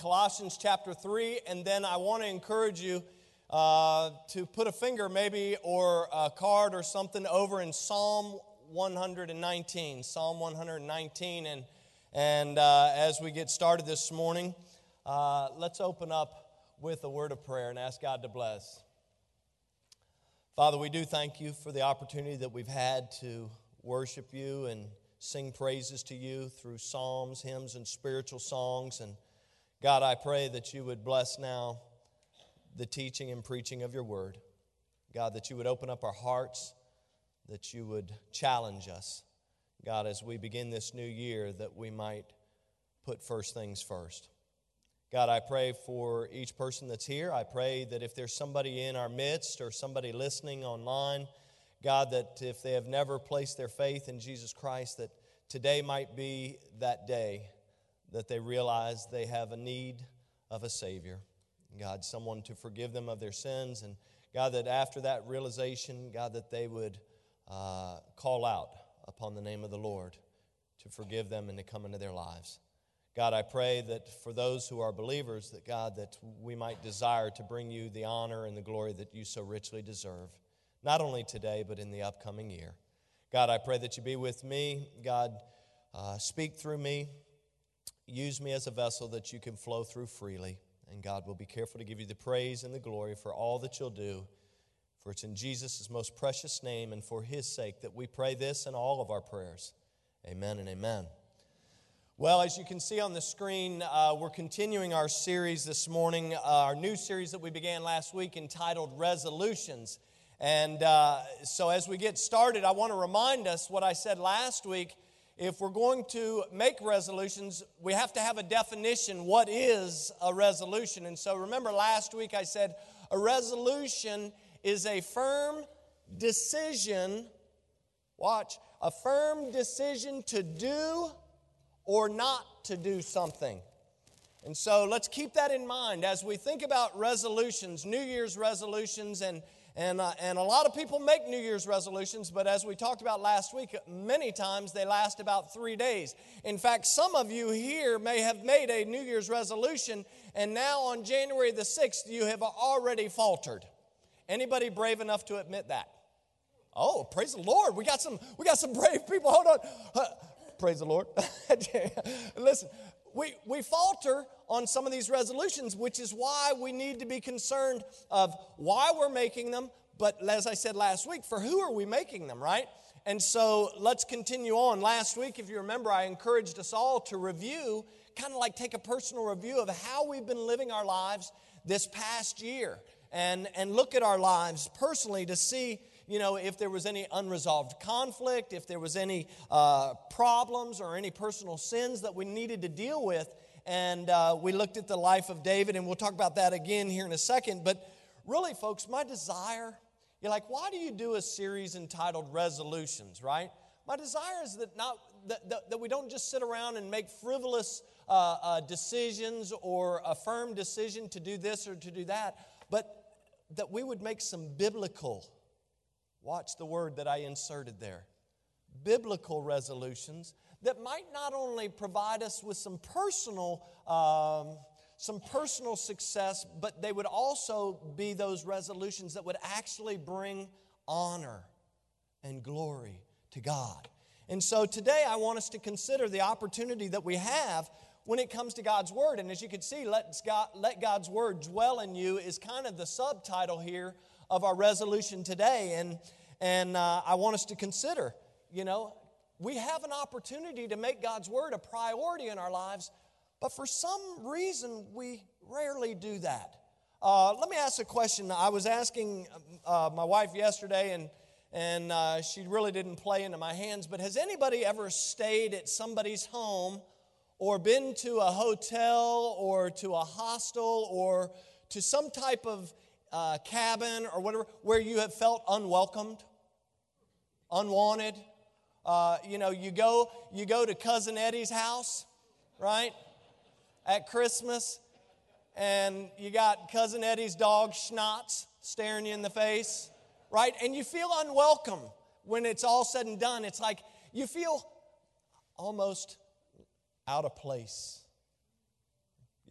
Colossians chapter 3, and then I want to encourage you to put a finger maybe or a card or something over in Psalm 119. Psalm 119, and as we get started this morning, let's open up with a word of prayer and ask God to bless. Father, we do thank you for the opportunity that we've had to worship you and sing praises to you through psalms, hymns, and spiritual songs. And God, I pray that you would bless now the teaching and preaching of your word. God, that you would open up our hearts, that you would challenge us. God, as we begin this new year, that we might put first things first. God, I pray for each person that's here. I pray that if there's somebody in our midst or somebody listening online, God, that if they have never placed their faith in Jesus Christ, that today might be that day that they realize they have a need of a Savior. God, someone to forgive them of their sins. And God, that after that realization, God, that they would call out upon the name of the Lord to forgive them and to come into their lives. God, I pray that for those who are believers, that God, that we might desire to bring you the honor and the glory that you so richly deserve, not only today, but in the upcoming year. God, I pray that you be with me. God, speak through me. Use me as a vessel that you can flow through freely. And God, will be careful to give you the praise and the glory for all that you'll do. For it's in Jesus' most precious name and for his sake that we pray this in all of our prayers. Amen and amen. Well, as you can see on the screen, we're continuing our series this morning, our new series that we began last week entitled Resolutions. And so as we get started, I want to remind us what I said last week. If we're going to make resolutions, we have to have a definition. What is a resolution? And so remember last week I said a resolution is a firm decision, a firm decision to do or not to do something. And so let's keep that in mind as we think about resolutions, New Year's resolutions, and a lot of people make New Year's resolutions, but as we talked about last week, many times they last about 3 days. In fact, some of you here may have made a New Year's resolution, and now on January the 6th, you have already faltered. Anybody brave enough to admit that? Oh, praise the Lord. We got some brave people. Hold on. Praise the Lord. Listen, we falter on some of these resolutions, which is why we need to be concerned of why we're making them, but as I said last week, for who are we making them, right? And so let's continue on. Last week, if you remember, I encouraged us all to review, kind of like take a personal review of how we've been living our lives this past year and look at our lives personally to see, you know, if there was any unresolved conflict, if there was any problems or any personal sins that we needed to deal with. And we looked at the life of David, and we'll talk about that again here in a second. But really, folks, my desire, you're like, why do you do a series entitled Resolutions, right? My desire is that we don't just sit around and make frivolous decisions or a firm decision to do this or to do that, but that we would make some biblical, watch the word that I inserted there, biblical resolutions that might not only provide us with some personal success, but they would also be those resolutions that would actually bring honor and glory to God. And so today I want us to consider the opportunity that we have when it comes to God's Word. And as you can see, let God's Word dwell in you is kind of the subtitle here of our resolution today. And I want us to consider, you know, we have an opportunity to make God's Word a priority in our lives, but for some reason we rarely do that. Let me ask a question. I was asking my wife yesterday, and she really didn't play into my hands, but has anybody ever stayed at somebody's home or been to a hotel or to a hostel or to some type of cabin or whatever where you have felt unwelcomed, unwanted? You go to Cousin Eddie's house, right, at Christmas, and you got Cousin Eddie's dog Schnatz staring you in the face, right? And you feel unwelcome when it's all said and done. It's like you feel almost out of place. You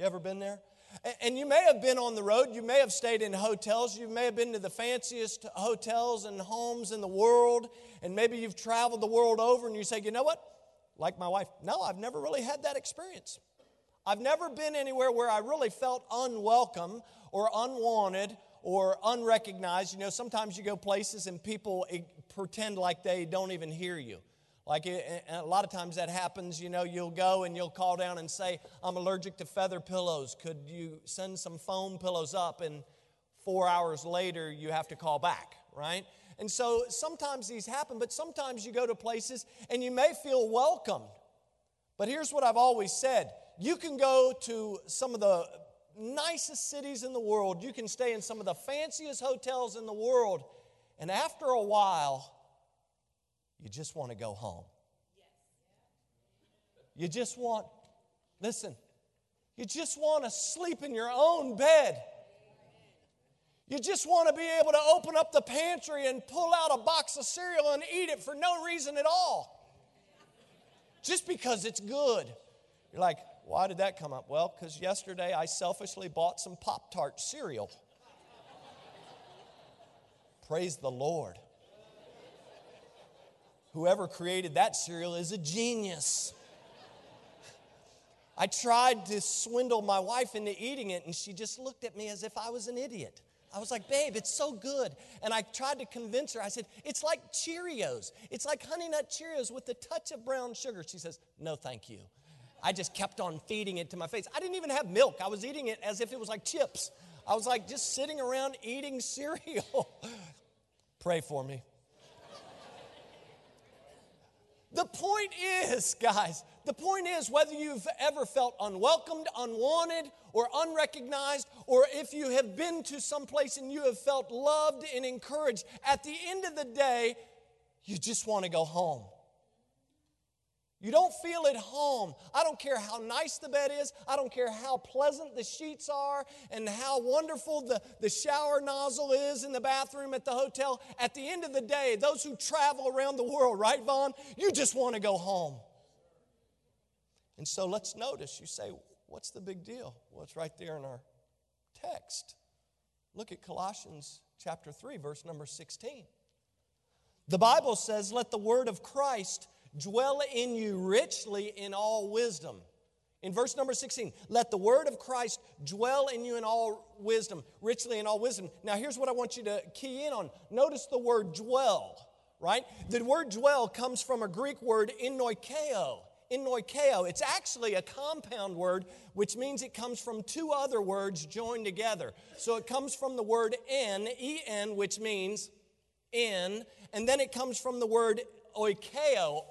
You ever been there? And you may have been on the road. You may have stayed in hotels. You may have been to the fanciest hotels and homes in the world. And maybe you've traveled the world over and you say, you know what? Like my wife, no, I've never really had that experience. I've never been anywhere where I really felt unwelcome or unwanted or unrecognized. You know, sometimes you go places and people pretend like they don't even hear you. Like a lot of times that happens, you know, you'll go and you'll call down and say, I'm allergic to feather pillows. Could you send some foam pillows up? And 4 hours later, you have to call back, right? And so sometimes these happen, but sometimes you go to places and you may feel welcomed. But here's what I've always said. You can go to some of the nicest cities in the world. You can stay in some of the fanciest hotels in the world. And after a while, you just want to go home. You just want, listen, you just want to sleep in your own bed. You just want to be able to open up the pantry and pull out a box of cereal and eat it for no reason at all. Just because it's good. You're like, why did that come up? Well, because yesterday I selfishly bought some Pop-Tart cereal. Praise the Lord. Whoever created that cereal is a genius. I tried to swindle my wife into eating it, and she just looked at me as if I was an idiot. I was like, babe, it's so good. And I tried to convince her. I said, it's like Cheerios. It's like Honey Nut Cheerios with a touch of brown sugar. She says, no, thank you. I just kept on feeding it to my face. I didn't even have milk. I was eating it as if it was like chips. I was like just sitting around eating cereal. Pray for me. The point is, guys, the point is whether you've ever felt unwelcomed, unwanted, or unrecognized, or if you have been to some place and you have felt loved and encouraged, at the end of the day, you just want to go home. You don't feel at home. I don't care how nice the bed is. I don't care how pleasant the sheets are and how wonderful the shower nozzle is in the bathroom at the hotel. At the end of the day, those who travel around the world, right, Vaughn? You just want to go home. And so let's notice. You say, what's the big deal? Well, it's right there in our text. Look at Colossians chapter 3, verse number 16. The Bible says, let the word of Christ dwell in you richly in all wisdom. In verse number 16, let the word of Christ dwell in you in all wisdom, richly in all wisdom. Now here's what I want you to key in on. Notice the word dwell, right? The word dwell comes from a Greek word enoikeo. Enoikeo. It's actually a compound word, which means it comes from two other words joined together. So it comes from the word en, which means in, and then it comes from the word oikeo,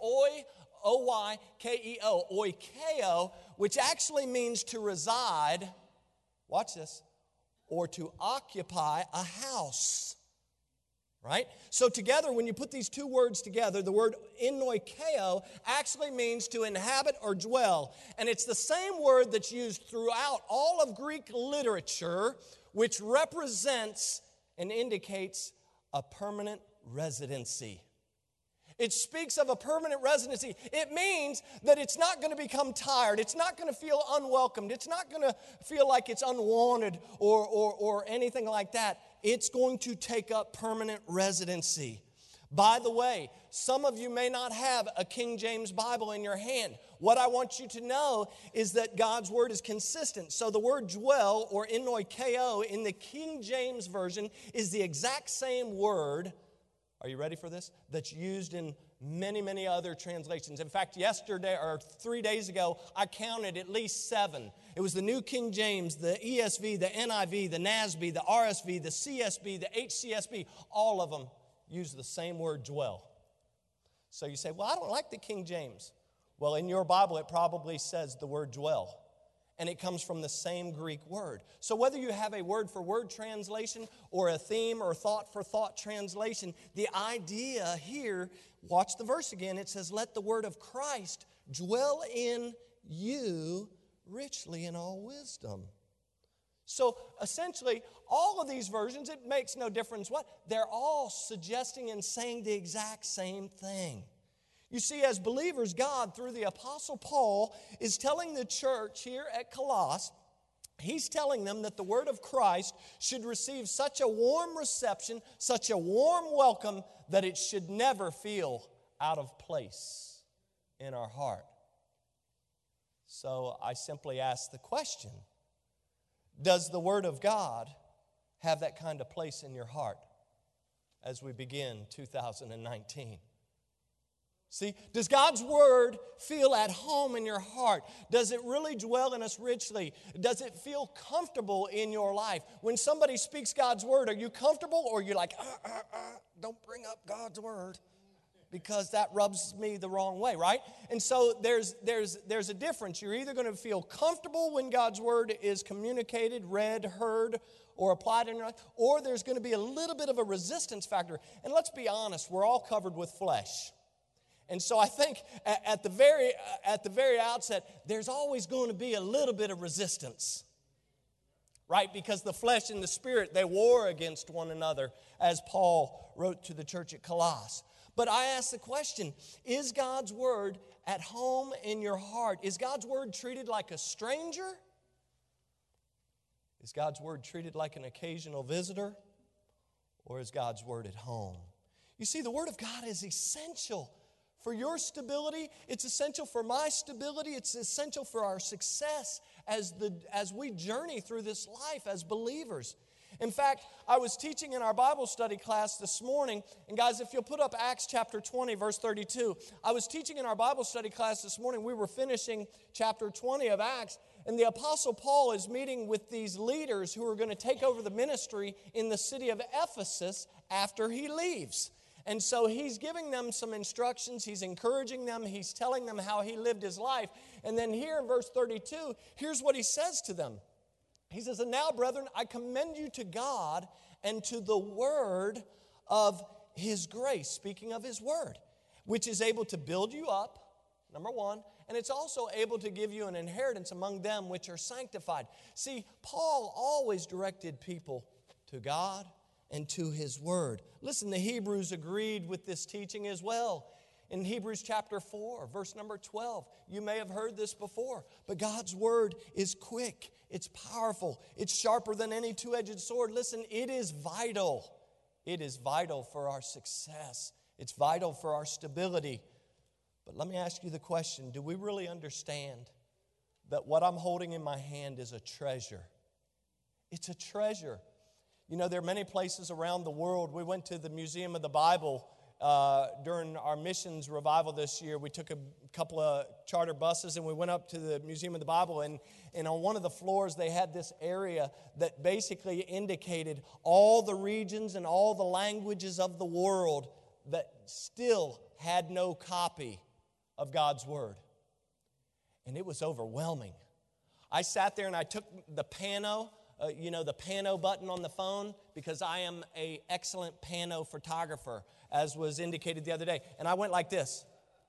O-Y-K-E-O, oikeo, which actually means to reside, watch this, or to occupy a house, right? So together, when you put these two words together, the word enoikeo actually means to inhabit or dwell, and it's the same word that's used throughout all of Greek literature, which represents and indicates a permanent residency. It speaks of a permanent residency. It means that it's not going to become tired. It's not going to feel unwelcomed. It's not going to feel like it's unwanted or anything like that. It's going to take up permanent residency. By the way, some of you may not have a King James Bible in your hand. What I want you to know is that God's word is consistent. So the word dwell or enoikeo in the King James Version is the exact same word. Are you ready for this? That's used in many, many other translations. In fact, yesterday or 3 days ago, I counted at least 7. It was the New King James, the ESV, the NIV, the NASB, the RSV, the CSB, the HCSB. All of them use the same word, dwell. So you say, well, I don't like the King James. Well, in your Bible, it probably says the word dwell. And it comes from the same Greek word. So whether you have a word-for-word translation or a theme or thought-for-thought translation, the idea here, watch the verse again. It says, let the word of Christ dwell in you richly in all wisdom. So essentially, all of these versions, it makes no difference what. They're all suggesting and saying the exact same thing. You see, as believers, God, through the Apostle Paul, is telling the church here at Colossus He's telling them that the word of Christ should receive such a warm reception, such a warm welcome, that it should never feel out of place in our heart. So I simply ask the question, does the word of God have that kind of place in your heart as we begin 2019? See, does God's word feel at home in your heart? Does it really dwell in us richly? Does it feel comfortable in your life? When somebody speaks God's word, are you comfortable, or you're like, don't bring up God's word because that rubs me the wrong way, right? And so there's a difference. You're either going to feel comfortable when God's word is communicated, read, heard, or applied in your life, or there's going to be a little bit of a resistance factor. And let's be honest, we're all covered with flesh. And so I think at the very outset, there's always going to be a little bit of resistance, right? Because the flesh and the spirit, they war against one another, as Paul wrote to the church at Colossus. But I ask the question, is God's word at home in your heart? Is God's word treated like a stranger? Is God's word treated like an occasional visitor? Or is God's word at home? You see, the word of God is essential for your stability. It's essential for my stability. It's essential for our success as we journey through this life as believers. In fact, I was teaching in our Bible study class this morning, and guys, if you'll put up Acts chapter 20, verse 32, I was teaching in our Bible study class this morning. We were finishing chapter 20 of Acts, and the Apostle Paul is meeting with these leaders who are going to take over the ministry in the city of Ephesus after he leaves. And so he's giving them some instructions, he's encouraging them, he's telling them how he lived his life. And then here in verse 32, here's what he says to them. He says, "And now, brethren, I commend you to God and to the word of his grace," speaking of his word, "which is able to build you up," number one, "and it's also able to give you an inheritance among them which are sanctified." See, Paul always directed people to God and to his word. Listen, the Hebrews agreed with this teaching as well. In Hebrews chapter 4, verse number 12, you may have heard this before, but God's word is quick, it's powerful, it's sharper than any two-edged sword. Listen, it is vital. It is vital for our success. It's vital for our stability. But let me ask you the question, do we really understand that what I'm holding in my hand is a treasure? It's a treasure. You know, there are many places around the world. We went to the Museum of the Bible during our missions revival this year. We took a couple of charter buses and we went up to the Museum of the Bible. And on one of the floors, they had this area that basically indicated all the regions and all the languages of the world that still had no copy of God's Word. And it was overwhelming. I sat there and I took the pano, the pano button on the phone, because I am an excellent pano photographer, as was indicated the other day. And I went like this.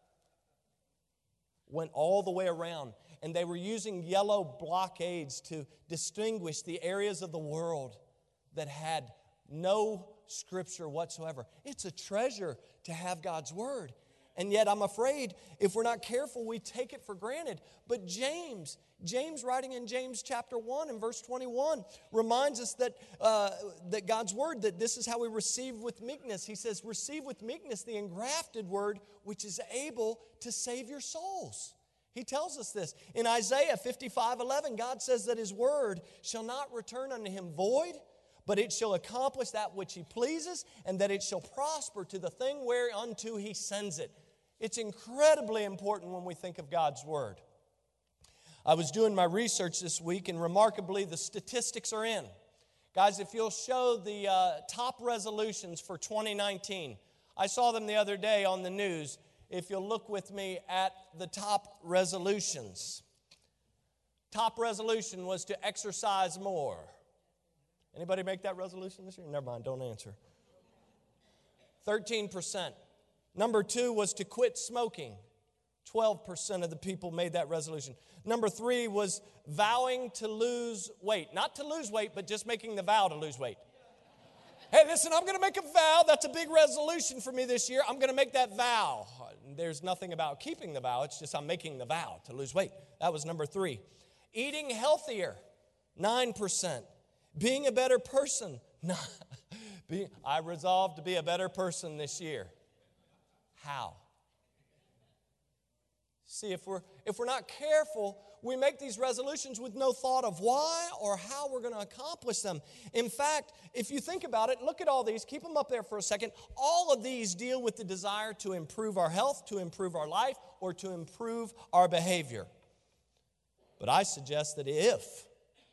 Went all the way around. And they were using yellow blockades to distinguish the areas of the world that had no scripture whatsoever. It's a treasure to have God's Word. And yet I'm afraid if we're not careful, we take it for granted. But James writing in James chapter 1 and verse 21 reminds us that God's Word, that this is how we receive with meekness. He says, receive with meekness the engrafted Word, which is able to save your souls. He tells us this. In Isaiah 55:11, God says that His Word shall not return unto Him void, but it shall accomplish that which He pleases, and that it shall prosper to the thing whereunto He sends it. It's incredibly important when we think of God's Word. I was doing my research this week, and remarkably, the statistics are in. Guys, if you'll show the top resolutions for 2019, I saw them the other day on the news. If you'll look with me at the top resolutions. Top resolution was to exercise more. Anybody make that resolution this year? Never mind, don't answer. 13%. Number 2 was to quit smoking. 12% of the people made that resolution. Number 3 was vowing to lose weight. Not to lose weight, but just making the vow to lose weight. Hey, listen, I'm going to make a vow. That's a big resolution for me this year. I'm going to make that vow. There's nothing about keeping the vow. It's just I'm making the vow to lose weight. That was number 3. Eating healthier. 9%. Being a better person. I resolved to be a better person this year. How? See, if we're not careful, we make these resolutions with no thought of why or how we're going to accomplish them. In fact, if you think about it, look at all these, keep them up there for a second. All of these deal with the desire to improve our health, to improve our life, or to improve our behavior. But I suggest that if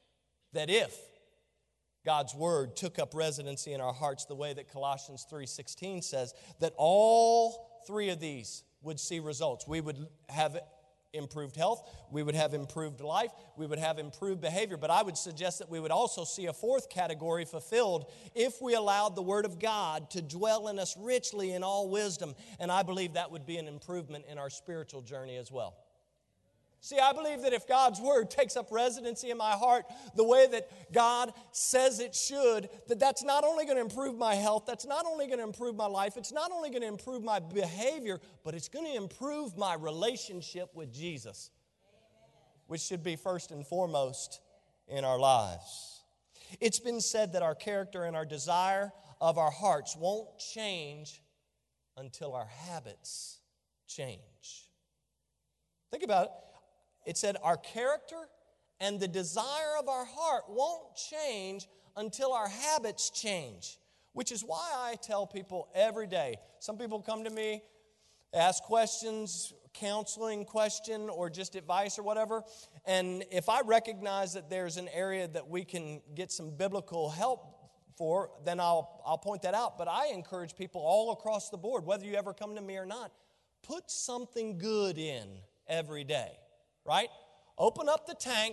God's Word took up residency in our hearts the way that Colossians 3:16 says, that all three of these would see results. We would have improved health, we would have improved life, we would have improved behavior. But I would suggest that we would also see a fourth category fulfilled if we allowed the Word of God to dwell in us richly in all wisdom. And I believe that would be an improvement in our spiritual journey as well. See, I believe that if God's Word takes up residency in my heart the way that God says it should, that's not only going to improve my health, that's not only going to improve my life, it's not only going to improve my behavior, but it's going to improve my relationship with Jesus, which should be first and foremost in our lives. It's been said that our character and our desire of our hearts won't change until our habits change. Think about it. It said our character and the desire of our heart won't change until our habits change, which is why I tell people every day. Some people come to me, ask questions, counseling question, or just advice or whatever, and if I recognize that there's an area that we can get some biblical help for, then I'll point that out. But I encourage people all across the board, whether you ever come to me or not, put something good in every day. Right? Open up the tank,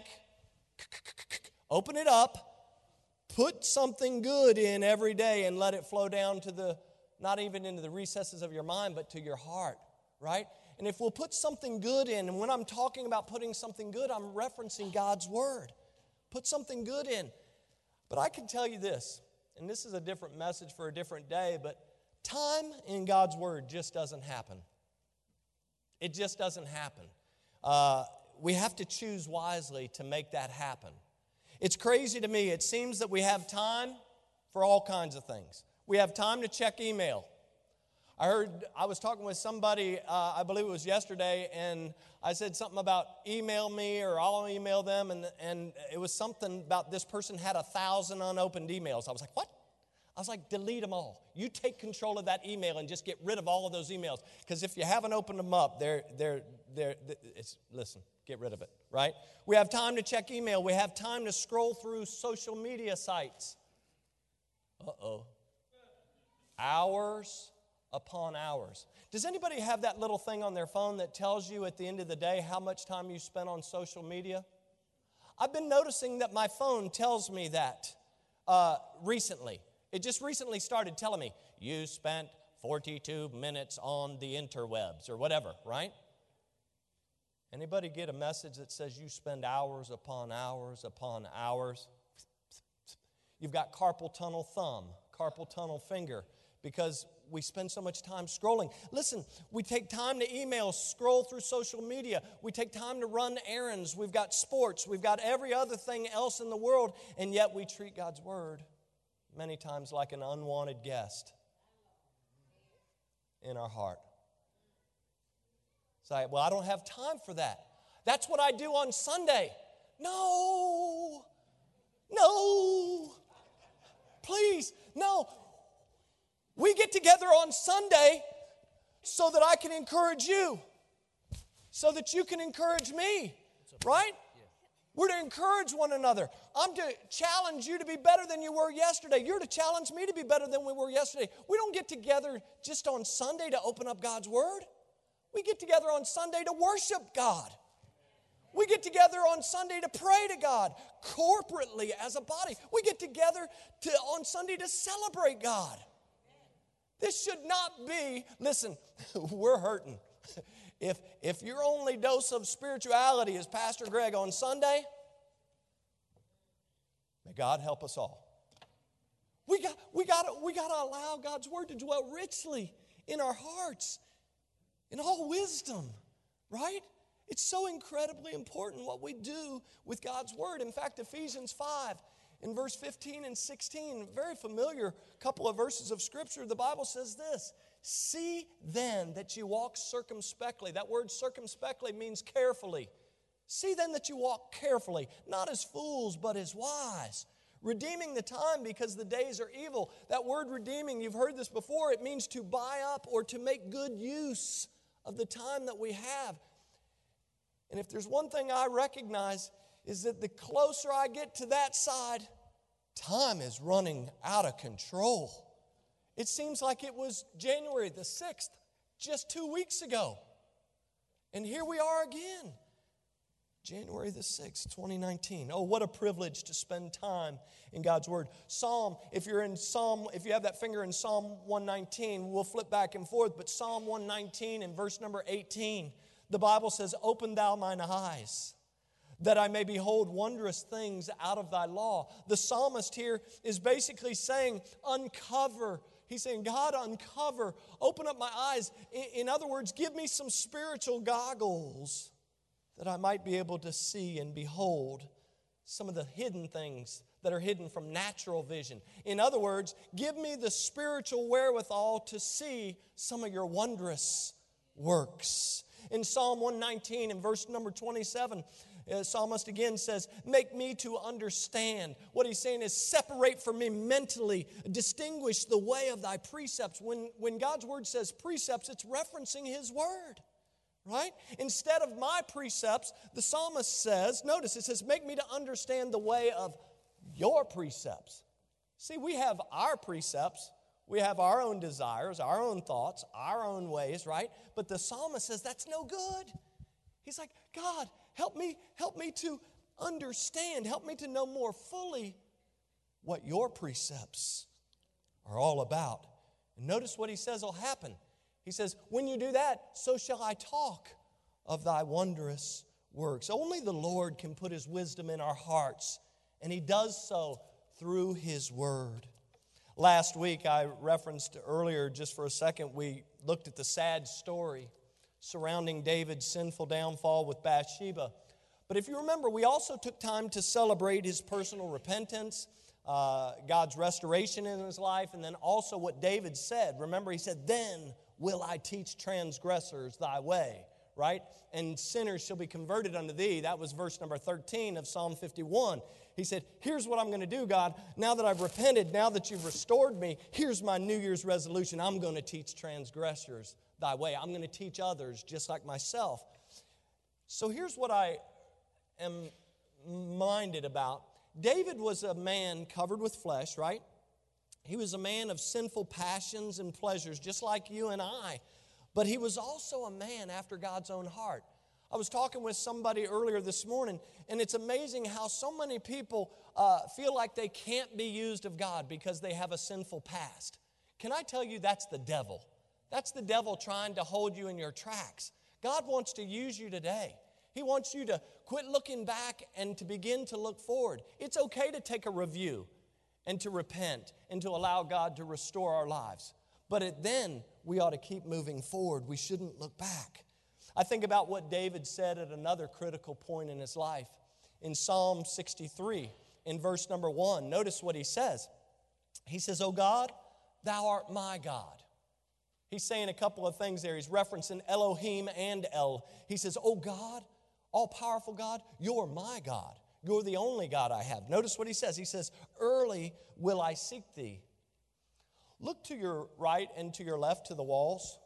open it up, put something good in every day and let it flow down to not even into the recesses of your mind, but to your heart, right? And if we'll put something good in, and when I'm talking about putting something good, I'm referencing God's Word. Put something good in. But I can tell you this, and this is a different message for a different day, but time in God's Word just doesn't happen. It just doesn't happen. We have to choose wisely to make that happen. It's crazy to me. It seems that we have time for all kinds of things. We have time to check email. I was talking with somebody, I believe it was yesterday, and I said something about email me or I'll email them, and it was something about this person had 1,000 unopened emails. I was like, what? I was like, delete them all. You take control of that email and just get rid of all of those emails. Because if you haven't opened them up, listen, get rid of it, right? We have time to check email. We have time to scroll through social media sites. Hours upon hours. Does anybody have that little thing on their phone that tells you at the end of the day how much time you spent on social media? I've been noticing that my phone tells me that recently. It just recently started telling me, you spent 42 minutes on the interwebs or whatever, right? Anybody get a message that says you spend hours upon hours upon hours? You've got carpal tunnel thumb, carpal tunnel finger, because we spend so much time scrolling. Listen, we take time to email, scroll through social media. We take time to run errands. We've got sports. We've got every other thing else in the world, and yet we treat God's Word many times like an unwanted guest in our heart. Say, well, I don't have time for that. That's what I do on Sunday. No, please, no. We get together on Sunday so that I can encourage you, so that you can encourage me, right? We're to encourage one another. I'm to challenge you to be better than you were yesterday. You're to challenge me to be better than we were yesterday. We don't get together just on Sunday to open up God's Word. We get together on Sunday to worship God. We get together on Sunday to pray to God corporately as a body. We get together on Sunday to celebrate God. This should not be, listen, we're hurting. If your only dose of spirituality is Pastor Greg on Sunday, may God help us all. We got to allow God's Word to dwell richly in our hearts, in all wisdom, right? It's so incredibly important what we do with God's Word. In fact, Ephesians 5, in verse 15 and 16, very familiar couple of verses of Scripture, the Bible says this, "See then that you walk circumspectly." That word circumspectly means carefully. "See then that you walk carefully, not as fools, but as wise, redeeming the time because the days are evil." That word redeeming, you've heard this before, it means to buy up or to make good use of the time that we have. And if there's one thing I recognize is that the closer I get to that side, time is running out of control. It seems like it was January the 6th, just 2 weeks ago. And here we are again. January the 6th, 2019. Oh, what a privilege to spend time in God's Word. If you have that finger in Psalm 119, we'll flip back and forth, but Psalm 119 in verse number 18, the Bible says, "Open thou mine eyes, that I may behold wondrous things out of thy law." The psalmist here is basically saying, uncover. He's saying, God, uncover, open up my eyes. In other words, give me some spiritual goggles that I might be able to see and behold some of the hidden things that are hidden from natural vision. In other words, give me the spiritual wherewithal to see some of your wondrous works. In Psalm 119, in verse number 27, the psalmist again says, "Make me to understand." What he's saying is separate from me mentally, distinguish the way of thy precepts. When God's Word says precepts, it's referencing His Word, right? Instead of my precepts, the psalmist says, notice it says, "Make me to understand the way of your precepts." See, we have our precepts. We have our own desires, our own thoughts, our own ways, right? But the psalmist says that's no good. He's like, God, help me to understand, help me to know more fully what your precepts are all about. And notice what he says will happen. He says, when you do that, so shall I talk of thy wondrous works. Only the Lord can put His wisdom in our hearts, and He does so through His Word. Last week, I referenced earlier, just for a second, we looked at the sad story surrounding David's sinful downfall with Bathsheba. But if you remember, we also took time to celebrate his personal repentance, God's restoration in his life, and then also what David said. Remember, he said, "Then will I teach transgressors thy way," right? "And sinners shall be converted unto thee." That was verse number 13 of Psalm 51. He said, here's what I'm going to do, God. Now that I've repented, now that you've restored me, here's my New Year's resolution. I'm going to teach transgressors thy way. I'm going to teach others just like myself. So here's what I am minded about. David was a man covered with flesh, right? He was a man of sinful passions and pleasures, just like you and I. But he was also a man after God's own heart. I was talking with somebody earlier this morning, and it's amazing how so many people feel like they can't be used of God because they have a sinful past. Can I tell you that's the devil? That's the devil trying to hold you in your tracks. God wants to use you today. He wants you to quit looking back and to begin to look forward. It's okay to take a review and to repent and to allow God to restore our lives. But then we ought to keep moving forward. We shouldn't look back. I think about what David said at another critical point in his life. In Psalm 63, in verse number 1, notice what he says. He says, "O God, thou art my God." He's saying a couple of things there. He's referencing Elohim and El. He says, "O God, all-powerful God, you're my God. You're the only God I have." Notice what he says. He says, "Early will I seek thee." Look to your right and to your left to the walls.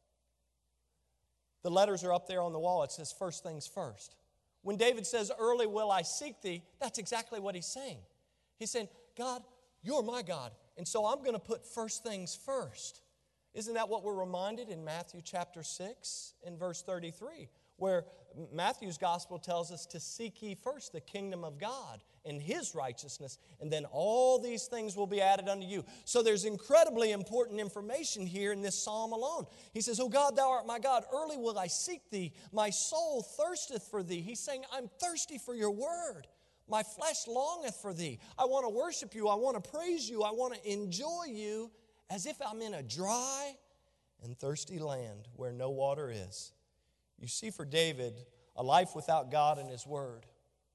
The letters are up there on the wall. It says, first things first. When David says, "Early will I seek thee," that's exactly what he's saying. He's saying, God, you're my God, and so I'm going to put first things first. Isn't that what we're reminded in Matthew chapter 6 in verse 33, where Matthew's gospel tells us to seek ye first the kingdom of God and His righteousness, and then all these things will be added unto you. So there's incredibly important information here in this psalm alone. He says, "O God, thou art my God, early will I seek thee. My soul thirsteth for thee." He's saying, I'm thirsty for your word. My flesh longeth for thee. I want to worship you. I want to praise you. I want to enjoy you as if I'm in a dry and thirsty land where no water is. You see, for David, A life without God and His Word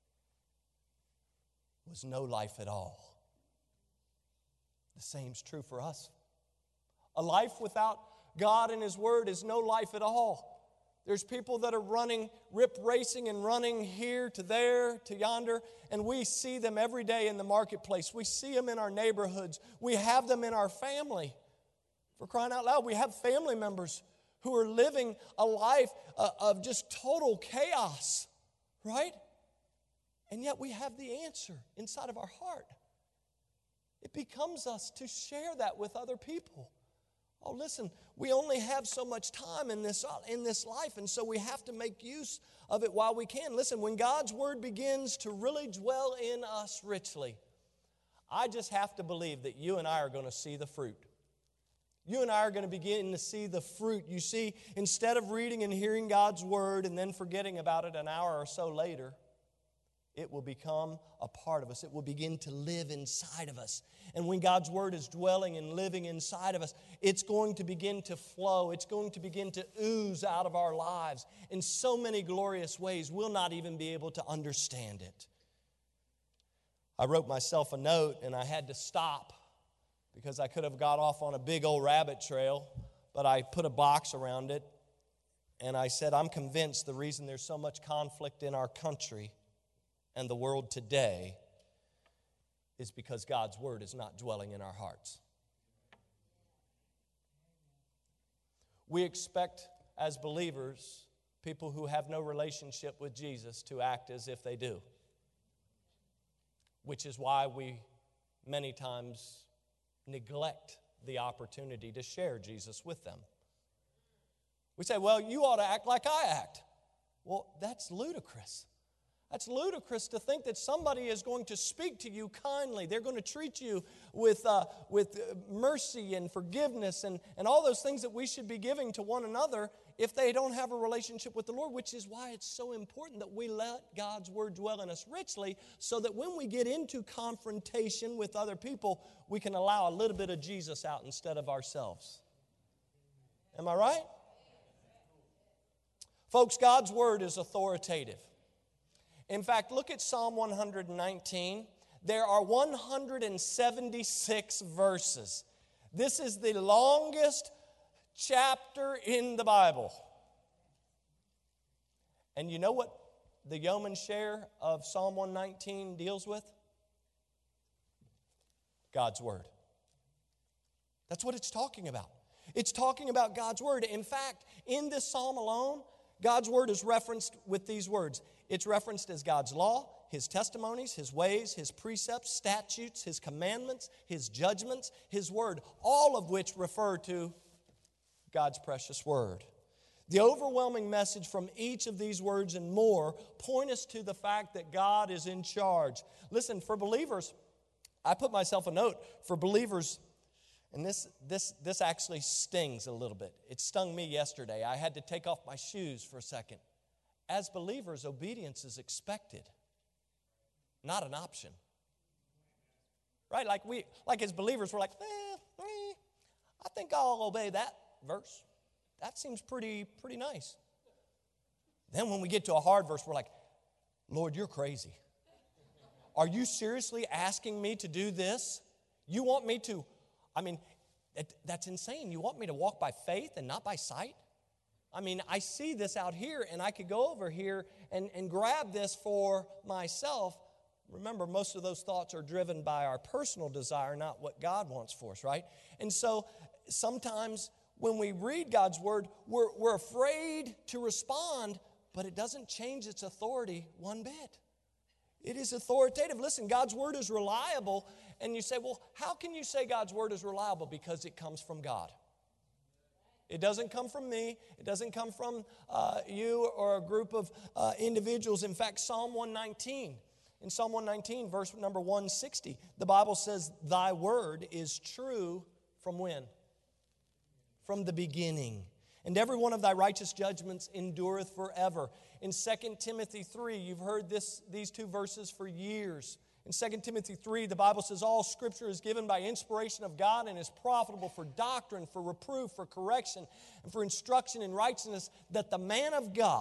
was no life at all. The same's true for us. A life without God and His Word is no life at all. There's people that are running, racing and running here to there to yonder, and we see them every day in the marketplace. We see them in our neighborhoods. We have them in our family. For crying out loud, we have family members who are living a life of just total chaos, right? And yet we have the answer inside of our heart. It becomes us to share that with other people. Oh, listen, we only have so much time in this life, and so we have to make use of it while we can. Listen, when God's Word begins to really dwell in us richly, I just have to believe that you and I are going to see the fruit. You and I are going to begin to see the fruit. You see, instead of reading and hearing God's Word and then forgetting about it an hour or so later, it will become a part of us. It will begin to live inside of us. And when God's Word is dwelling and living inside of us, it's going to begin to flow. It's going to begin to ooze out of our lives in so many glorious ways, we'll not even be able to understand it. I wrote myself a note, and I had to stop because I could have got off on a big old rabbit trail, but I put a box around it, and I said, I'm convinced the reason there's so much conflict in our country and the world today is because God's Word is not dwelling in our hearts. We expect, as believers, people who have no relationship with Jesus to act as if they do, which is why we many times neglect the opportunity to share Jesus with them. We say, well, you ought to act like I act. Well, that's ludicrous. That's ludicrous to think that somebody is going to speak to you kindly. They're going to treat you with mercy and forgiveness and all those things that we should be giving to one another if they don't have a relationship with the Lord, which is why it's so important that we let God's Word dwell in us richly so that when we get into confrontation with other people, we can allow a little bit of Jesus out instead of ourselves. Am I right? Folks, God's Word is authoritative. In fact, look at Psalm 119. There are 176 verses. This is the longest chapter in the Bible. And you know what the yeoman's share of Psalm 119 deals with? God's Word. That's what it's talking about. It's talking about God's Word. In fact, in this psalm alone, God's Word is referenced with these words. It's referenced as God's law, His testimonies, His ways, His precepts, statutes, His commandments, His judgments, His Word, all of which refer to God's precious Word. The overwhelming message from each of these words and more point us to the fact that God is in charge. Listen, for believers, I put myself a note. For believers, and this actually stings a little bit. It stung me yesterday. I had to take off my shoes for a second. As believers, obedience is expected, not an option. Right? Like as believers, we're like, I think I'll obey that verse. That seems pretty nice. Then when we get to a hard verse, we're like, Lord, you're crazy. Are you seriously asking me to do this? You want me to, that's insane. You want me to walk by faith and not by sight? I see this out here, and I could go over here and grab this for myself. Remember, most of those thoughts are driven by our personal desire, not what God wants for us, right? And so sometimes when we read God's Word, we're afraid to respond, but it doesn't change its authority one bit. It is authoritative. Listen, God's Word is reliable, and you say, well, how can you say God's Word is reliable? Because it comes from God. It doesn't come from me. It doesn't come from you or a group of individuals. In fact, Psalm 119, in Psalm 119, verse number 160, the Bible says, thy word is true from when? From the beginning. And every one of thy righteous judgments endureth forever. In 2 Timothy 3, you've heard these two verses for years. In 2 Timothy 3, the Bible says, all Scripture is given by inspiration of God and is profitable for doctrine, for reproof, for correction, and for instruction in righteousness, that the man of God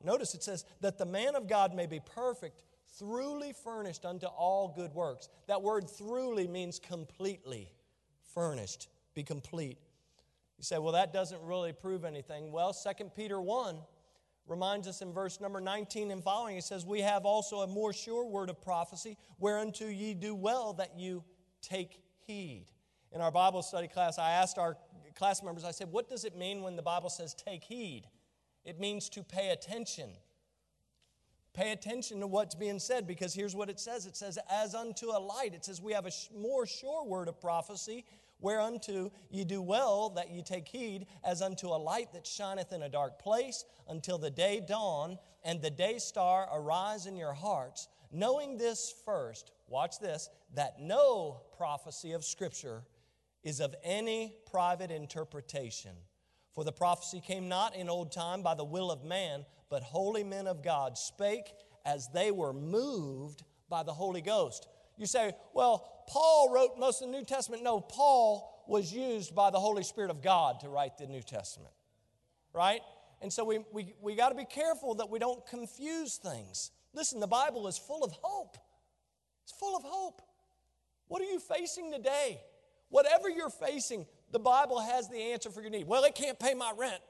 Notice it says, that the man of God may be perfect, thoroughly furnished unto all good works. That word thoroughly means completely furnished, be complete. You say, well, that doesn't really prove anything. Well, 2 Peter 1 reminds us in verse number 19 and following, it says, we have also a more sure word of prophecy, whereunto ye do well that you take heed. In our Bible study class, I asked our class members, I said, what does it mean when the Bible says take heed? It means to pay attention. Pay attention to what's being said, because here's what it says. It says, as unto a light. It says, we have a more sure word of prophecy, whereunto ye do well that ye take heed, as unto a light that shineth in a dark place, until the day dawn, and the day star arise in your hearts, knowing this first, watch this, that no prophecy of Scripture is of any private interpretation. For the prophecy came not in old time by the will of man, but holy men of God spake as they were moved by the Holy Ghost. You say, well, Paul wrote most of the New Testament. No, Paul was used by the Holy Spirit of God to write the New Testament, right? And so we got to be careful that we don't confuse things. Listen, the Bible is full of hope. It's full of hope. What are you facing today? Whatever you're facing, the Bible has the answer for your need. Well, it can't pay my rent.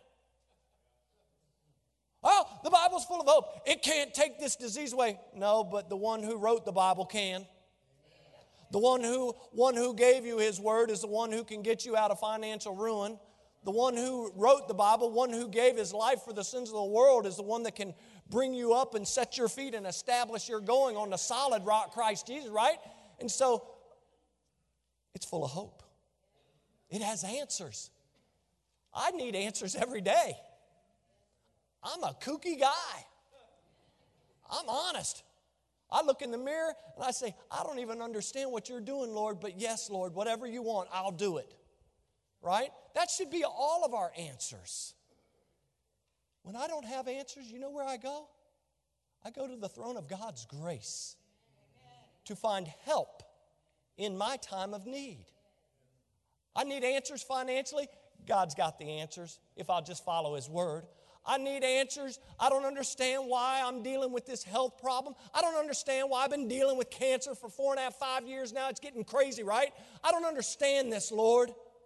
Oh, the Bible's full of hope. It can't take this disease away. No, but the one who wrote the Bible can. The one who gave you His Word is the one who can get you out of financial ruin. The one who wrote the Bible, one who gave His life for the sins of the world, is the one that can bring you up and set your feet and establish your going on the solid rock, Christ Jesus, right? And so, it's full of hope. It has answers. I need answers every day. I'm a kooky guy. I'm honest. I look in the mirror and I say, I don't even understand what you're doing, Lord, but yes, Lord, whatever you want, I'll do it. Right? That should be all of our answers. When I don't have answers, you know where I go? I go to the throne of God's grace to find help in my time of need. I need answers financially. God's got the answers if I'll just follow His Word. I need answers. I don't understand why I'm dealing with this health problem. I don't understand why I've been dealing with cancer for 4.5, 5 years now. It's getting crazy, right? I don't understand this, Lord.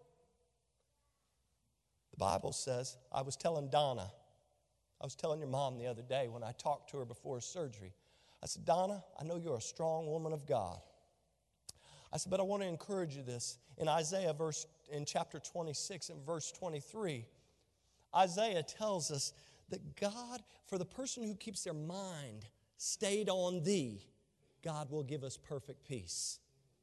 The Bible says, I was telling Donna, I was telling your mom the other day when I talked to her before surgery. I said, Donna, I know you're a strong woman of God. I said, but I want to encourage you this. In Isaiah in chapter 26 and verse 23, Isaiah tells us that God, for the person who keeps their mind stayed on Thee, God will give us perfect peace.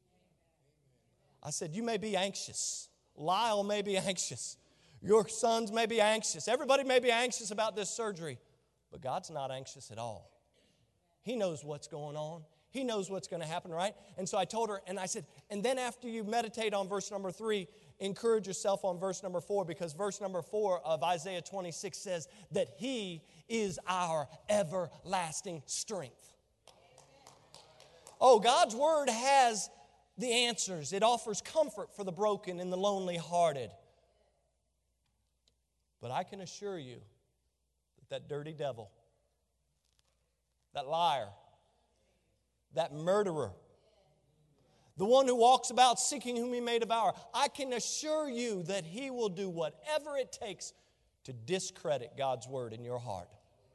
I said, you may be anxious. Lyle may be anxious. Your sons may be anxious. Everybody may be anxious about this surgery. But God's not anxious at all. He knows what's going on. He knows what's going to happen, right? And so I told her, and I said, and then after you meditate on verse number 3, encourage yourself on verse number 4, because verse number 4 of Isaiah 26 says that He is our everlasting strength. Oh, God's Word has the answers. It offers comfort for the broken and the lonely hearted. But I can assure you that dirty devil, that liar, that murderer, the one who walks about seeking whom he may devour, I can assure you that he will do whatever it takes to discredit God's Word in your heart.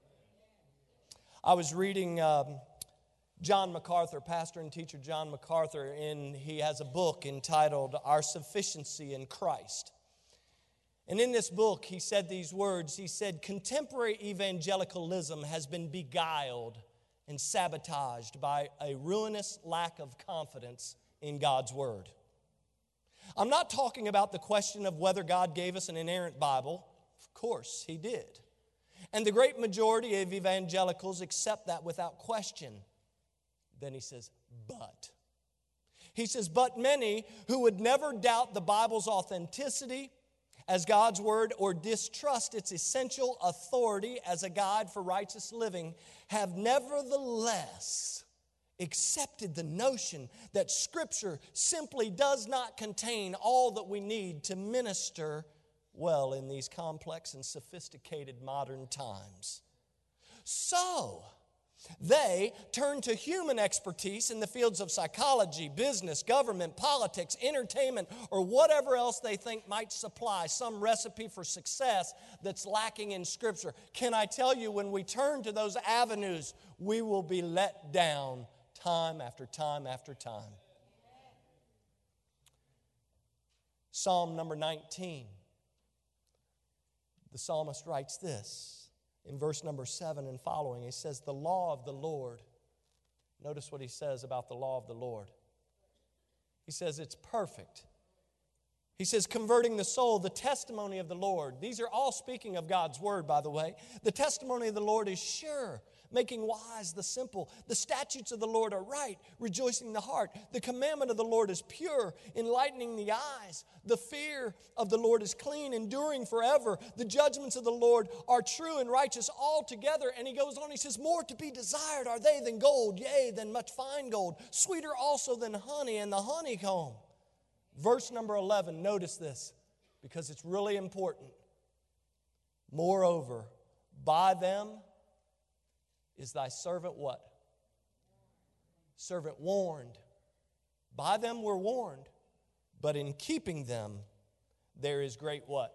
I was reading John MacArthur, pastor and teacher John MacArthur, and he has a book entitled Our Sufficiency in Christ. And in this book, he said these words. He said, contemporary evangelicalism has been beguiled and sabotaged by a ruinous lack of confidence in God's Word. I'm not talking about the question of whether God gave us an inerrant Bible. Of course, He did. And the great majority of evangelicals accept that without question. Then he says, but. He says, but many who would never doubt the Bible's authenticity as God's Word or distrust its essential authority as a guide for righteous living have nevertheless accepted the notion that Scripture simply does not contain all that we need to minister well in these complex and sophisticated modern times. So, they turn to human expertise in the fields of psychology, business, government, politics, entertainment, or whatever else they think might supply some recipe for success that's lacking in Scripture. Can I tell you, when we turn to those avenues, we will be let down time after time after time. Psalm number 19. The psalmist writes this. In verse number 7 and following, he says, the law of the Lord. Notice what he says about the law of the Lord. He says it's perfect. He says, converting the soul, the testimony of the Lord. These are all speaking of God's word, by the way. The testimony of the Lord is sure, making wise the simple. The statutes of the Lord are right, rejoicing the heart. The commandment of the Lord is pure, enlightening the eyes. The fear of the Lord is clean, enduring forever. The judgments of the Lord are true and righteous altogether. And he goes on, he says, more to be desired are they than gold, yea, than much fine gold, sweeter also than honey and the honeycomb. Verse number 11, notice this, because it's really important. Moreover, by them is thy servant what? Servant warned. By them we're warned, but in keeping them there is great what?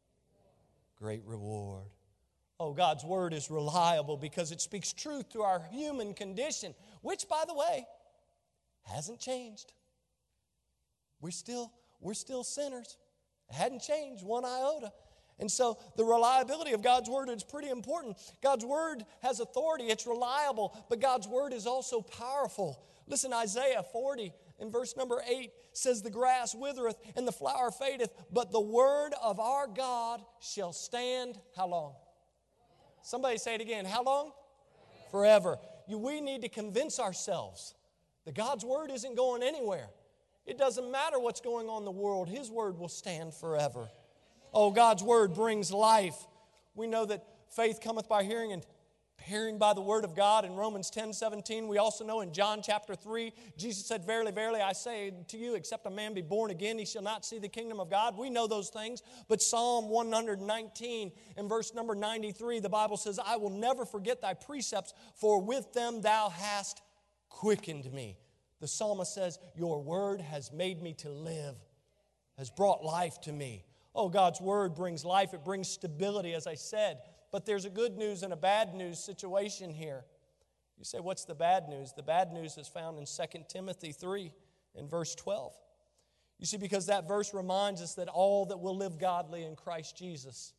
Great reward. Oh, God's word is reliable because it speaks truth to our human condition, which, by the way, hasn't changed. We're still sinners. It hadn't changed one iota. And so the reliability of God's word is pretty important. God's word has authority. It's reliable, but God's word is also powerful. Listen, Isaiah 40 in verse number 8 says, the grass withereth and the flower fadeth, but the word of our God shall stand how long? Somebody say it again. How long? Forever. We need to convince ourselves that God's word isn't going anywhere. It doesn't matter what's going on in the world. His word will stand forever. Oh, God's word brings life. We know that faith cometh by hearing and hearing by the word of God in Romans 10:17. We also know in John chapter 3, Jesus said, verily, verily, I say to you, except a man be born again, he shall not see the kingdom of God. We know those things. But Psalm 119 and verse number 93, the Bible says, I will never forget thy precepts, for with them thou hast quickened me. The psalmist says, your word has made me to live, has brought life to me. Oh, God's word brings life. It brings stability, as I said. But there's a good news and a bad news situation here. You say, what's the bad news? The bad news is found in 2 Timothy 3 and verse 12. You see, because that verse reminds us that all that will live godly in Christ Jesus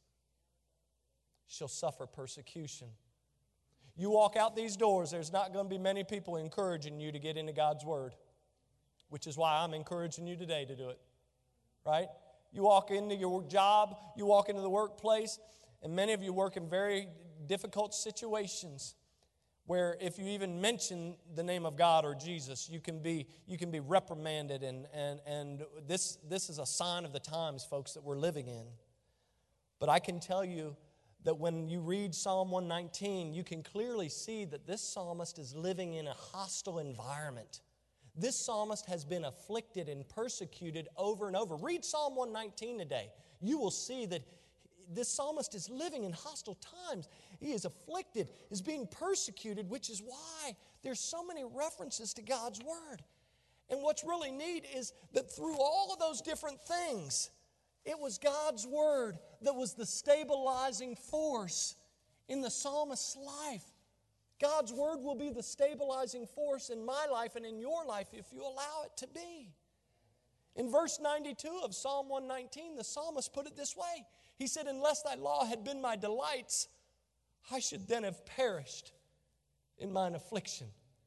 shall suffer persecution. You walk out these doors, there's not going to be many people encouraging you to get into God's word, which is why I'm encouraging you today to do it, right? You walk into your job, you walk into the workplace, and many of you work in very difficult situations where if you even mention the name of God or Jesus, you can be reprimanded, and this is a sign of the times, folks, that we're living in. But I can tell you that when you read Psalm 119, you can clearly see that this psalmist is living in a hostile environment. This psalmist has been afflicted and persecuted over and over. Read Psalm 119 today. You will see that this psalmist is living in hostile times. He is afflicted, is being persecuted, which is why there's so many references to God's word. And what's really neat is that through all of those different things, it was God's word that was the stabilizing force in the psalmist's life. God's word will be the stabilizing force in my life and in your life if you allow it to be. In verse 92 of Psalm 119, the psalmist put it this way. He said, unless thy law had been my delights, I should then have perished in mine affliction.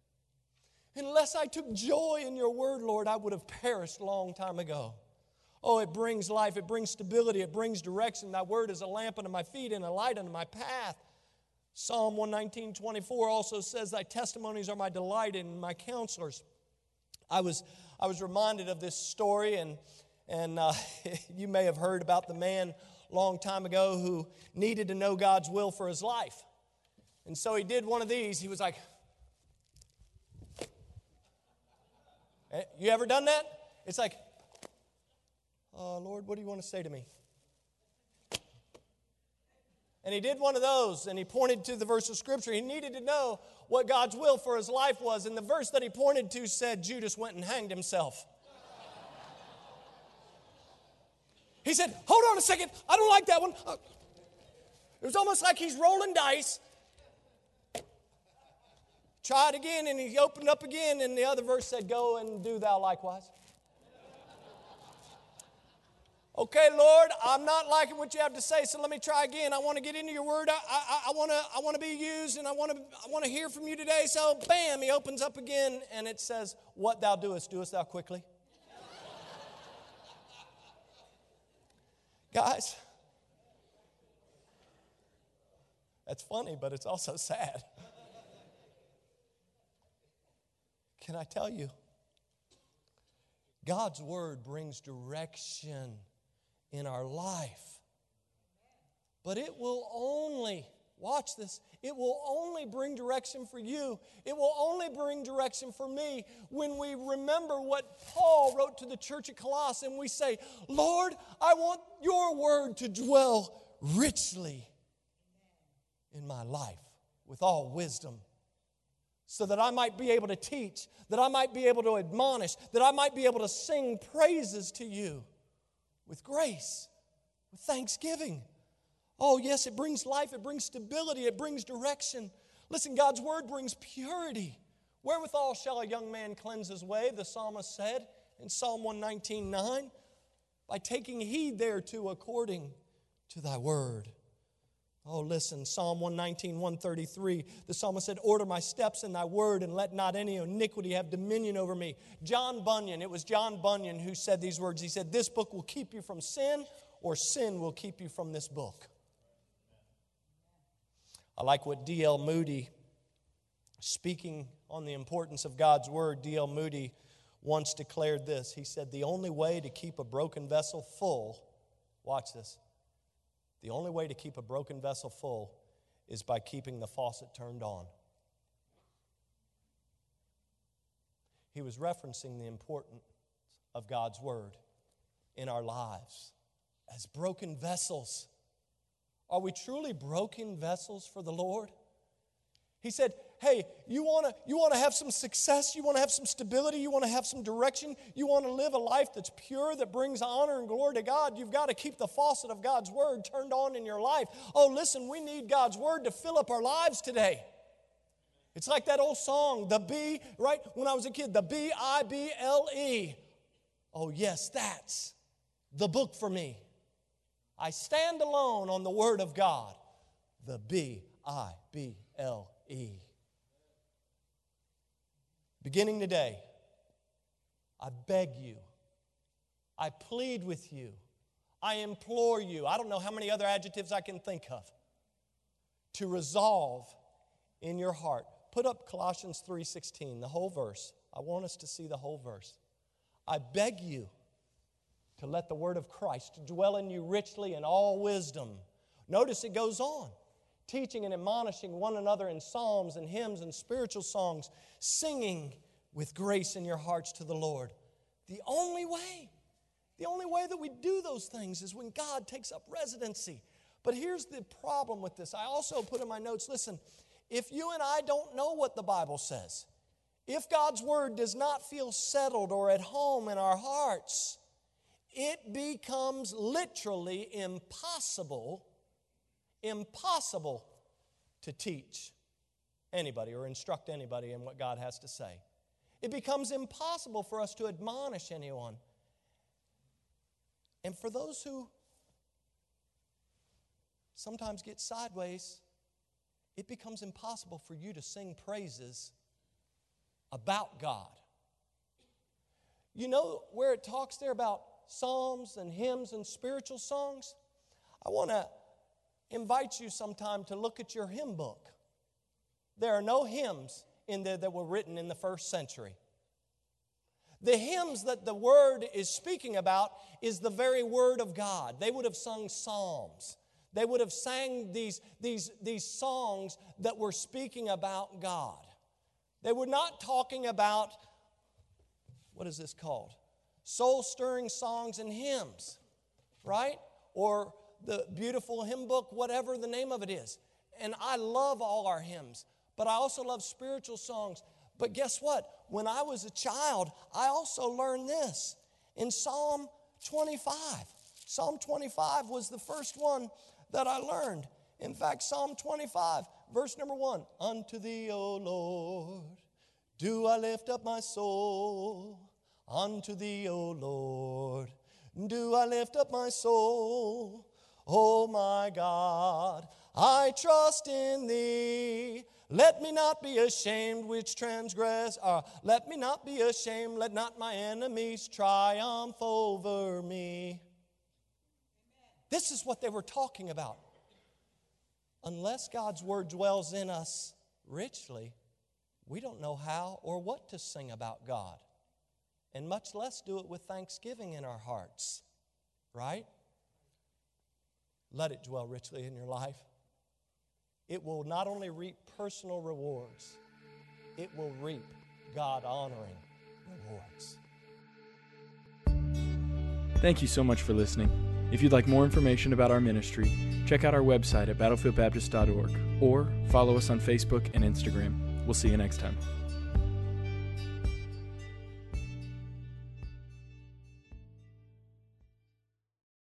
Unless I took joy in your word, Lord, I would have perished a long time ago. Oh, it brings life, it brings stability, it brings direction. Thy word is a lamp unto my feet and a light unto my path. Psalm 119:24 also says, thy testimonies are my delight and my counselors. I was reminded of this story, and you may have heard about the man a long time ago who needed to know God's will for his life. And so he did one of these. He was like, you ever done that? It's like, oh, Lord, what do you want to say to me? And he did one of those, and he pointed to the verse of Scripture. He needed to know what God's will for his life was. And the verse that he pointed to said, Judas went and hanged himself. He said, hold on a second, I don't like that one. It was almost like he's rolling dice. Try it again, and he opened up again, and the other verse said, go and do thou likewise. Okay, Lord, I'm not liking what you have to say, so let me try again. I want to get into your word. I want to be used, and I want to hear from you today. So, bam, he opens up again, and it says, what thou doest thou quickly. Guys, that's funny, but it's also sad. Can I tell you? God's word brings direction in our life. But it will only, watch this, it will only bring direction for you. It will only bring direction for me when we remember what Paul wrote to the church at Colossae and we say, Lord, I want your word to dwell richly in my life with all wisdom, so that I might be able to teach, that I might be able to admonish, that I might be able to sing praises to you with grace, with thanksgiving. Oh, yes, it brings life, it brings stability, it brings direction. Listen, God's word brings purity. Wherewithal shall a young man cleanse his way, the psalmist said in Psalm 119:9, by taking heed thereto according to thy word. Oh, listen, Psalm 119, 133, the psalmist said, order my steps in thy word and let not any iniquity have dominion over me. John Bunyan, it was John Bunyan who said these words. He said, this book will keep you from sin, or sin will keep you from this book. I like what D.L. Moody, speaking on the importance of God's word, D.L. Moody once declared this. He said, the only way to keep a broken vessel full, watch this, the only way to keep a broken vessel full is by keeping the faucet turned on. He was referencing the importance of God's word in our lives as broken vessels. Are we truly broken vessels for the Lord? He said, hey, you want to have some success, you want to have some stability, you want to have some direction, you want to live a life that's pure, that brings honor and glory to God, you've got to keep the faucet of God's word turned on in your life. Oh, listen, we need God's word to fill up our lives today. It's like that old song, the B, right? When I was a kid, the B-I-B-L-E. Oh, yes, that's the book for me. I stand alone on the word of God. The B-I-B-L-E. Beginning today, I beg you, I plead with you, I implore you, I don't know how many other adjectives I can think of, to resolve in your heart. Put up Colossians 3:16, the whole verse. I want us to see the whole verse. I beg you to let the word of Christ dwell in you richly in all wisdom. Notice it goes on. Teaching and admonishing one another in psalms and hymns and spiritual songs, singing with grace in your hearts to the Lord. The only way that we do those things is when God takes up residency. But here's the problem with this. I also put in my notes, listen, if you and I don't know what the Bible says, if God's word does not feel settled or at home in our hearts, it becomes literally impossible to teach anybody or instruct anybody in what God has to say. It becomes impossible for us to admonish anyone. And for those who sometimes get sideways, it becomes impossible for you to sing praises about God. You know where it talks there about psalms and hymns and spiritual songs? I want to invite you sometime to look at your hymn book. There are no hymns in there that were written in the first century. The hymns that the word is speaking about is the very word of God. They would have sung psalms. They would have sang these songs that were speaking about God. They were not talking about, what is this called? Soul-stirring songs and hymns, right? Or the beautiful hymn book, whatever the name of it is. And I love all our hymns, but I also love spiritual songs. But guess what? When I was a child, I also learned this. In Psalm 25. Psalm 25 was the first one that I learned. In fact, Psalm 25, verse number 1. Unto thee, O Lord, do I lift up my soul. Unto thee, O Lord, do I lift up my soul. O my God, I trust in thee. Let me not be ashamed which transgress. Let me not be ashamed. Let not my enemies triumph over me. This is what they were talking about. Unless God's word dwells in us richly, we don't know how or what to sing about God. And much less do it with thanksgiving in our hearts. Right? Let it dwell richly in your life. It will not only reap personal rewards, it will reap God-honoring rewards. Thank you so much for listening. If you'd like more information about our ministry, check out our website at battlefieldbaptist.org or follow us on Facebook and Instagram. We'll see you next time.